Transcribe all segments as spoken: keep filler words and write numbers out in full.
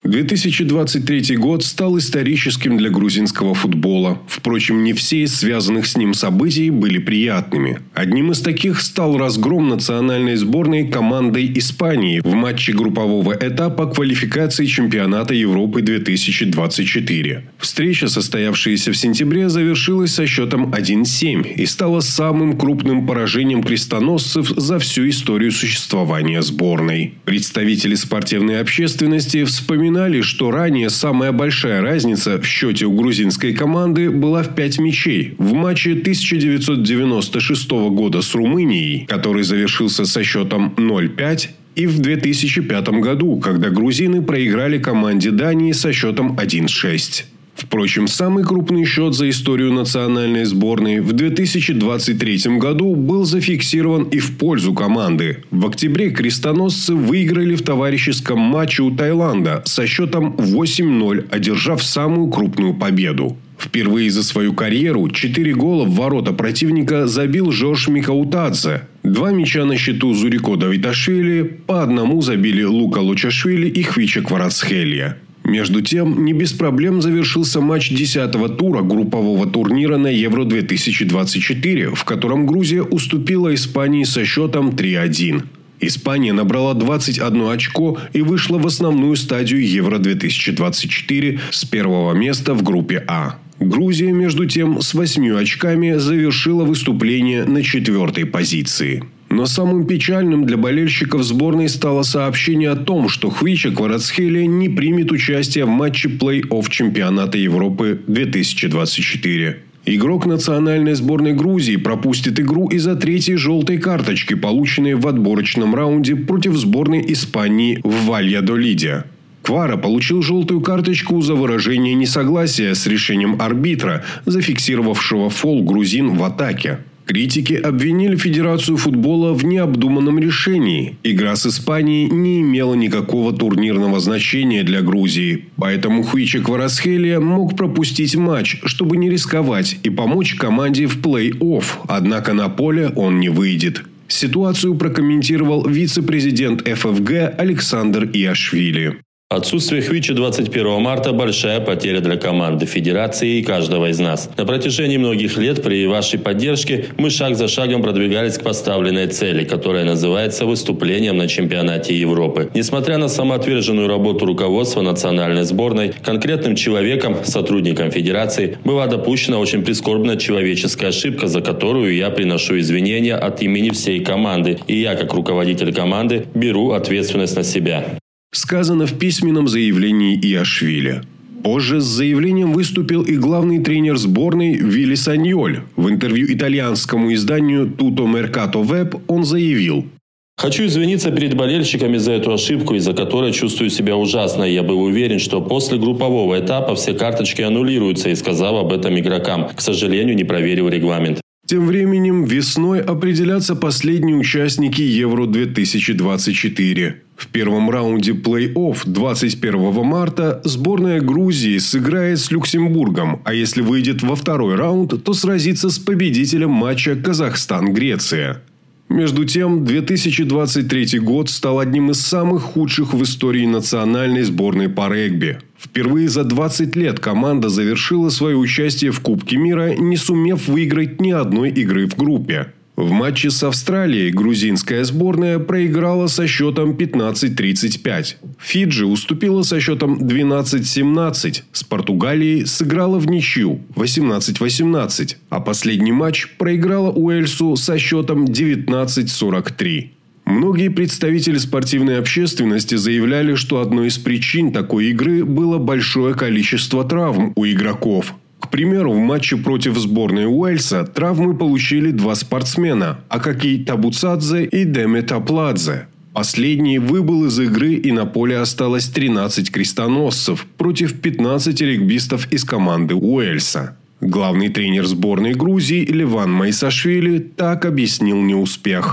две тысячи двадцать третий год стал историческим для грузинского футбола. Впрочем, не все из связанных с ним событий были приятными. Одним из таких стал разгром национальной сборной командой Испании в матче группового этапа квалификации чемпионата Европы две тысячи двадцать четыре. Встреча, состоявшаяся в сентябре, завершилась со счетом один семь и стала самым крупным поражением крестоносцев за всю историю существования сборной. Представители спортивной общественности вспоминали, что ранее самая большая разница в счете у грузинской команды была в пять мячей в матче тысяча девятьсот девяносто шестого года с Румынией, который завершился со счетом ноль пять, и в две тысячи пятом году, когда грузины проиграли команде Дании со счетом один шесть. Впрочем, самый крупный счет за историю национальной сборной в две тысячи двадцать третьем году был зафиксирован и в пользу команды. В октябре крестоносцы выиграли в товарищеском матче у Таиланда со счетом восемь ноль, одержав самую крупную победу. Впервые за свою карьеру четыре гола в ворота противника забил Жорж Микаутадзе. Два мяча на счету Зурико Давидашвили, по одному забили Лука Лучашвили и Хвича Кварацхелия. Между тем, не без проблем завершился матч десятого тура группового турнира на Евро две тысячи двадцать четыре, в котором Грузия уступила Испании со счетом три один. Испания набрала двадцать одно очко и вышла в основную стадию Евро две тысячи двадцать четыре с первого места в группе А. Грузия, между тем, с восьмью очками завершила выступление на четвертой позиции. Но самым печальным для болельщиков сборной стало сообщение о том, что Хвича Кварацхелия не примет участие в матче плей-офф чемпионата Европы две тысячи двадцать четыре. Игрок национальной сборной Грузии пропустит игру из-за третьей желтой карточки, полученной в отборочном раунде против сборной Испании в Вальядолиде. Квара получил желтую карточку за выражение несогласия с решением арбитра, зафиксировавшего фол грузин в атаке. Критики обвинили Федерацию футбола в необдуманном решении. Игра с Испанией не имела никакого турнирного значения для Грузии. Поэтому Хвича Кварацхелия мог пропустить матч, чтобы не рисковать и помочь команде в плей-офф. Однако на поле он не выйдет. Ситуацию прокомментировал вице-президент эф эф гэ Александр Иашвили. Отсутствие Хвича двадцать первого марта – большая потеря для команды, федерации и каждого из нас. На протяжении многих лет при вашей поддержке мы шаг за шагом продвигались к поставленной цели, которая называется выступлением на чемпионате Европы. Несмотря на самоотверженную работу руководства национальной сборной, конкретным человеком, сотрудником федерации, была допущена очень прискорбная человеческая ошибка, за которую я приношу извинения от имени всей команды. И я, как руководитель команды, беру ответственность на себя. Сказано в письменном заявлении Иашвили. Позже с заявлением выступил и главный тренер сборной Вилли Саньоль. В интервью итальянскому изданию Tutto Mercato Web он заявил: «Хочу извиниться перед болельщиками за эту ошибку, из-за которой чувствую себя ужасно. Я был уверен, что после группового этапа все карточки аннулируются, и сказал об этом игрокам. К сожалению, не проверил регламент». Тем временем весной определятся последние участники Евро две тысячи двадцать четыре. В первом раунде плей-офф двадцать первого марта сборная Грузии сыграет с Люксембургом, а если выйдет во второй раунд, то сразится с победителем матча Казахстан-Греция. Между тем, две тысячи двадцать третий год стал одним из самых худших в истории национальной сборной по регби. Впервые за двадцать лет команда завершила свое участие в Кубке мира, не сумев выиграть ни одной игры в группе. В матче с Австралией грузинская сборная проиграла со счетом пятнадцать тридцать пять. Фиджи уступила со счетом двенадцать семнадцать. С Португалией сыграла в ничью восемнадцать восемнадцать. А последний матч проиграла Уэльсу со счетом девятнадцать сорок три. Многие представители спортивной общественности заявляли, что одной из причин такой игры было большое количество травм у игроков. К примеру, в матче против сборной Уэльса травмы получили два спортсмена – Акакий Табуцадзе и Демет Апладзе. Последний выбыл из игры, и на поле осталось тринадцать крестоносцев против пятнадцати регбистов из команды Уэльса. Главный тренер сборной Грузии Леван Майсашвили так объяснил неуспех.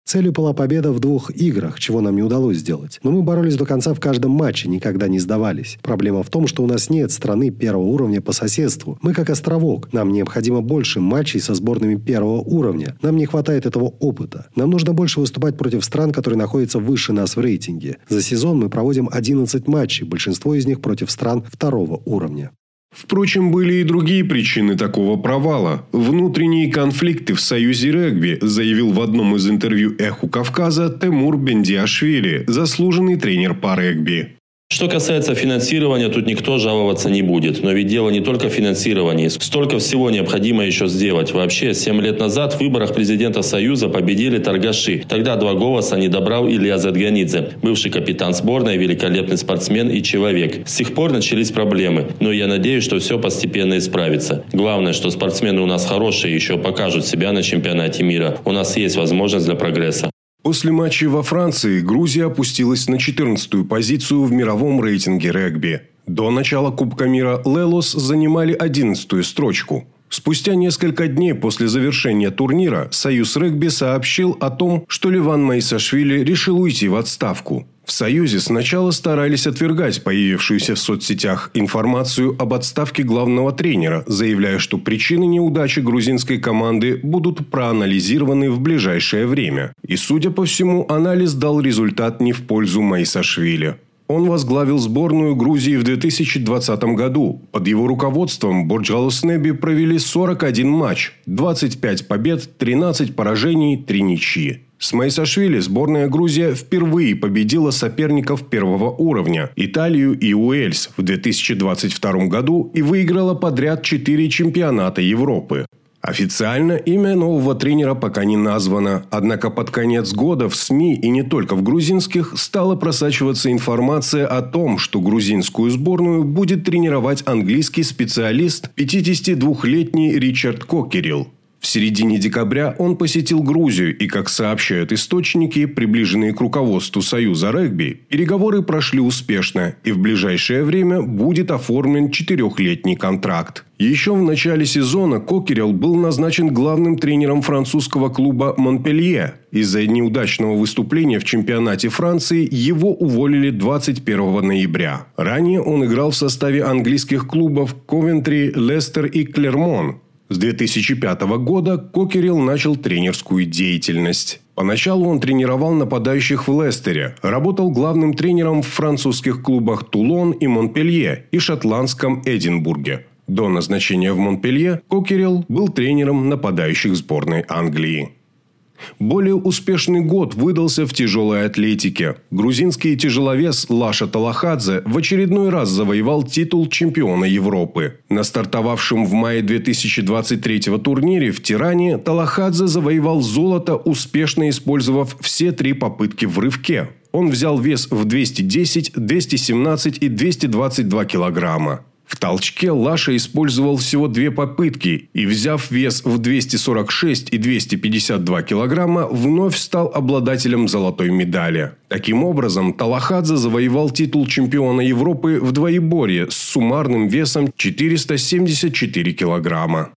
Целью была победа в двух играх, чего нам не удалось сделать. Но мы боролись до конца в каждом матче, никогда не сдавались. Проблема в том, что у нас нет страны первого уровня по соседству. Мы как островок. Нам необходимо больше матчей со сборными первого уровня. Нам не хватает этого опыта. Нам нужно больше выступать против стран, которые находятся выше нас в рейтинге. За сезон мы проводим одиннадцать матчей, большинство из них против стран второго уровня. Впрочем, были и другие причины такого провала. Внутренние конфликты в Союзе регби, заявил в одном из интервью «Эху Кавказа» Тимур Бендиашвили, заслуженный тренер по регби. Что касается финансирования, тут никто жаловаться не будет. Но ведь дело не только в финансировании. Столько всего необходимо еще сделать. Вообще, семь лет назад в выборах президента Союза победили торгаши. Тогда два голоса не добрал Илья Задганидзе, бывший капитан сборной, великолепный спортсмен и человек. С тех пор начались проблемы. Но я надеюсь, что все постепенно исправится. Главное, что спортсмены у нас хорошие, еще покажут себя на чемпионате мира. У нас есть возможность для прогресса. После матчей во Франции Грузия опустилась на четырнадцатую позицию в мировом рейтинге регби. До начала Кубка мира Лелос занимали одиннадцатую строчку. Спустя несколько дней после завершения турнира Союз регби сообщил о том, что Леван Маисашвили решил уйти в отставку. В Союзе сначала старались отвергать появившуюся в соцсетях информацию об отставке главного тренера, заявляя, что причины неудачи грузинской команды будут проанализированы в ближайшее время. И, судя по всему, анализ дал результат не в пользу Маисашвили. Он возглавил сборную Грузии в две тысячи двадцатом году. Под его руководством Борджалуснеби провели сорок один матч, двадцать пять побед, тринадцать поражений, три ничьи. С Маисашвили сборная Грузия впервые победила соперников первого уровня – Италию и Уэльс в две тысячи двадцать втором году и выиграла подряд четыре чемпионата Европы. Официально имя нового тренера пока не названо, однако под конец года в СМИ и не только в грузинских стала просачиваться информация о том, что грузинскую сборную будет тренировать английский специалист пятидесятидвухлетний Ричард Кокерилл. В середине декабря он посетил Грузию и, как сообщают источники, приближенные к руководству Союза регби, переговоры прошли успешно и в ближайшее время будет оформлен четырехлетний контракт. Еще в начале сезона Кокерилл был назначен главным тренером французского клуба «Монпелье». Из-за неудачного выступления в чемпионате Франции его уволили двадцать первого ноября. Ранее он играл в составе английских клубов «Ковентри», «Лестер» и «Клермон». С две тысячи пятого года Кокерилл начал тренерскую деятельность. Поначалу он тренировал нападающих в Лестере, работал главным тренером в французских клубах «Тулон» и «Монпелье» и шотландском «Эдинбурге». До назначения в Монпелье Кокерилл был тренером нападающих сборной Англии. Более успешный год выдался в тяжелой атлетике. Грузинский тяжеловес Лаша Талахадзе в очередной раз завоевал титул чемпиона Европы. На стартовавшем в мае две тысячи двадцать третьего турнире в Тиране Талахадзе завоевал золото, успешно использовав все три попытки в рывке. Он взял вес в двести десять, двести семнадцать и двести двадцать два килограмма. В толчке Лаша использовал всего две попытки и, взяв вес в двести сорок шесть и двести пятьдесят два килограмма, вновь стал обладателем золотой медали. Таким образом, Талахадзе завоевал титул чемпиона Европы в двоеборье с суммарным весом четыреста семьдесят четыре килограмма.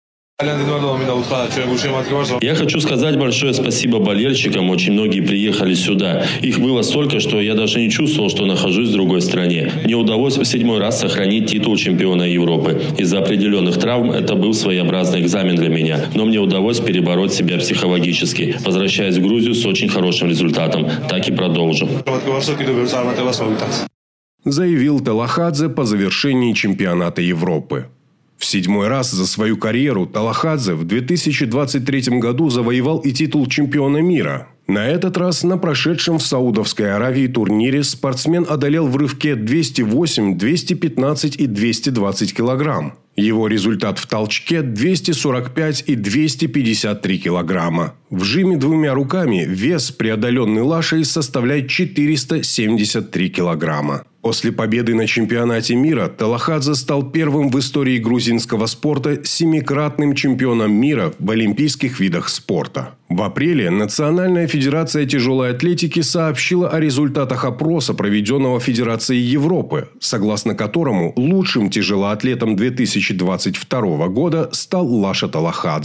Я хочу сказать большое спасибо болельщикам. Очень многие приехали сюда. Их было столько, что я даже не чувствовал, что нахожусь в другой стране. Мне удалось в седьмой раз сохранить титул чемпиона Европы. Из-за определенных травм это был своеобразный экзамен для меня. Но мне удалось перебороть себя психологически. Возвращаясь в Грузию с очень хорошим результатом. Так и продолжим. Заявил Талахадзе по завершении чемпионата Европы. В седьмой раз за свою карьеру Талахадзе в две тысячи двадцать третьем году завоевал и титул чемпиона мира. На этот раз на прошедшем в Саудовской Аравии турнире спортсмен одолел в рывке двести восемь, двести пятнадцать и двести двадцать килограмм. Его результат в толчке – двести сорок пять и двести пятьдесят три килограмма. В жиме двумя руками вес, преодоленный Лашей, составляет четыреста семьдесят три килограмма. После победы на чемпионате мира Талахадзе стал первым в истории грузинского спорта семикратным чемпионом мира в олимпийских видах спорта. В апреле Национальная федерация тяжелой атлетики сообщила о результатах опроса, проведенного Федерацией Европы, согласно которому лучшим тяжелоатлетом две тысячи двадцать второго года стал Лаша Талахадзе.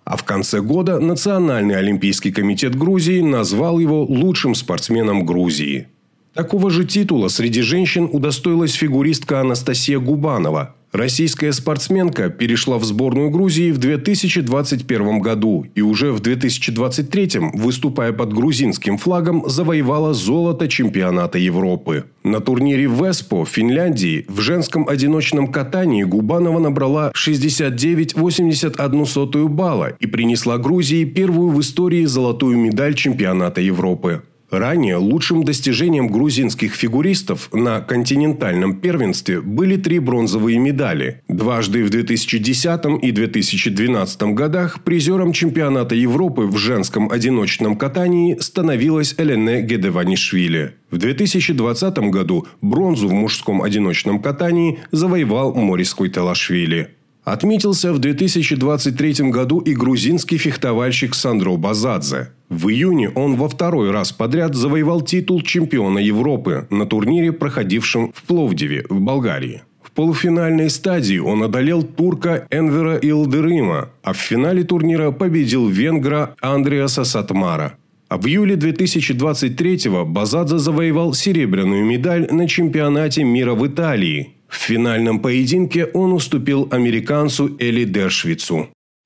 А в конце года Национальный олимпийский комитет Грузии назвал его лучшим спортсменом Грузии. Такого же титула среди женщин удостоилась фигуристка Анастасия Губанова. Российская спортсменка перешла в сборную Грузии в две тысячи двадцать первом году и уже в две тысячи двадцать третьем, выступая под грузинским флагом, завоевала золото чемпионата Европы. На турнире в Эспо, Финляндии, в женском одиночном катании Губанова набрала шестьдесят девять целых восемьдесят одну сотую балла и принесла Грузии первую в истории золотую медаль чемпионата Европы. Ранее лучшим достижением грузинских фигуристов на континентальном первенстве были три бронзовые медали. Дважды в две тысячи десятом и две тысячи двенадцатом годах призером чемпионата Европы в женском одиночном катании становилась Элене Гедеванишвили. В две тысячи двадцатом году бронзу в мужском одиночном катании завоевал Морис Куйтелашвили. Отметился в две тысячи двадцать третьем году и грузинский фехтовальщик Сандро Базадзе. В июне он во второй раз подряд завоевал титул чемпиона Европы на турнире, проходившем в Пловдиве, в Болгарии. В полуфинальной стадии он одолел турка Энвера Илдырыма, а в финале турнира победил венгра Андреаса Сатмара. А в июле две тысячи двадцать третьего Базадзе завоевал серебряную медаль на чемпионате мира в Италии. В финальном поединке он уступил американцу Эли Дершвицу.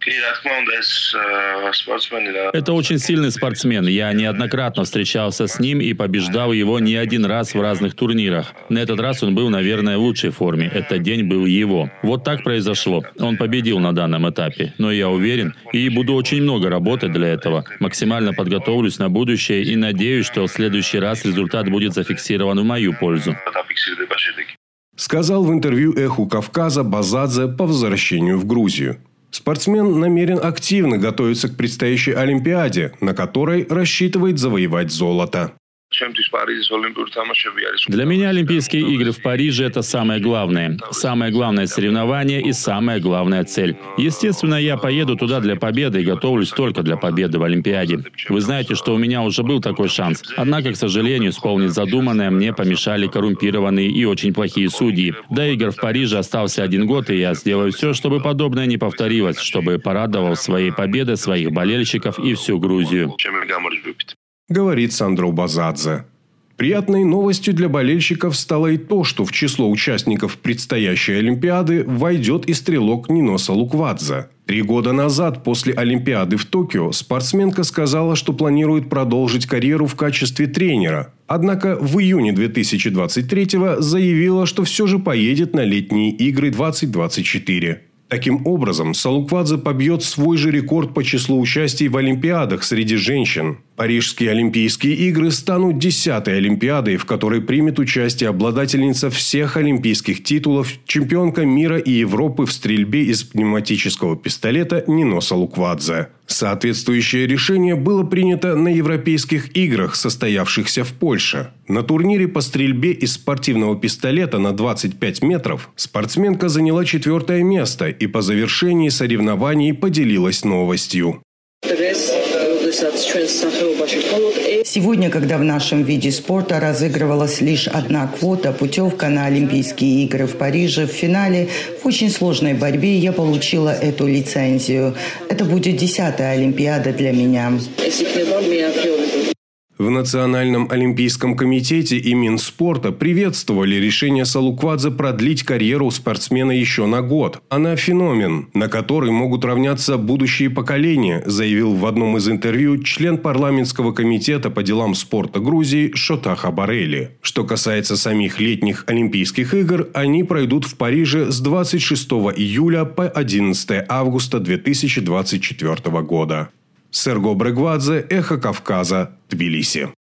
Это очень сильный спортсмен. Я неоднократно встречался с ним и побеждал его не один раз в разных турнирах. На этот раз он был, наверное, в лучшей форме. Этот день был его. Вот так произошло. Он победил на данном этапе. Но я уверен и буду очень много работать для этого. Максимально подготовлюсь на будущее и надеюсь, что в следующий раз результат будет зафиксирован в мою пользу. Сказал в интервью «Эху Кавказа» Базадзе по возвращению в Грузию. Спортсмен намерен активно готовиться к предстоящей Олимпиаде, на которой рассчитывает завоевать золото. Для меня Олимпийские игры в Париже – это самое главное. Самое главное соревнование и самая главная цель. Естественно, я поеду туда для победы и готовлюсь только для победы в Олимпиаде. Вы знаете, что у меня уже был такой шанс. Однако, к сожалению, исполнить задуманное мне помешали коррумпированные и очень плохие судьи. До игр в Париже остался один год, и я сделаю все, чтобы подобное не повторилось, чтобы порадовал своей победой своих болельщиков и всю Грузию. Говорит Сандро Базадзе. Приятной новостью для болельщиков стало и то, что в число участников предстоящей Олимпиады войдет и стрелок Ниноса Луквадзе. Три года назад, после Олимпиады в Токио, спортсменка сказала, что планирует продолжить карьеру в качестве тренера. Однако в июне две тысячи двадцать третьего заявила, что все же поедет на летние игры двадцать двадцать четыре. Таким образом, Салуквадзе побьет свой же рекорд по числу участий в Олимпиадах среди женщин. Парижские Олимпийские игры станут десятой Олимпиадой, в которой примет участие обладательница всех олимпийских титулов, чемпионка мира и Европы в стрельбе из пневматического пистолета Ниноса Луквадзе. Соответствующее решение было принято на Европейских играх, состоявшихся в Польше. На турнире по стрельбе из спортивного пистолета на двадцать пять метров спортсменка заняла четвертое место и по завершении соревнований поделилась новостью. Сегодня, когда в нашем виде спорта разыгрывалась лишь одна квота, путевка на Олимпийские игры в Париже, в финале, в очень сложной борьбе я получила эту лицензию. Это будет десятая Олимпиада для меня. В Национальном олимпийском комитете и Минспорта приветствовали решение Салуквадзе продлить карьеру спортсмена еще на год. Она феномен, на который могут равняться будущие поколения, заявил в одном из интервью член парламентского комитета по делам спорта Грузии Шота Хабарели. Что касается самих летних Олимпийских игр, они пройдут в Париже с двадцать шестого июля по одиннадцатого августа две тысячи двадцать четвёртого года. Серго Брегвадзе, Эхо Кавказа, Тбилиси.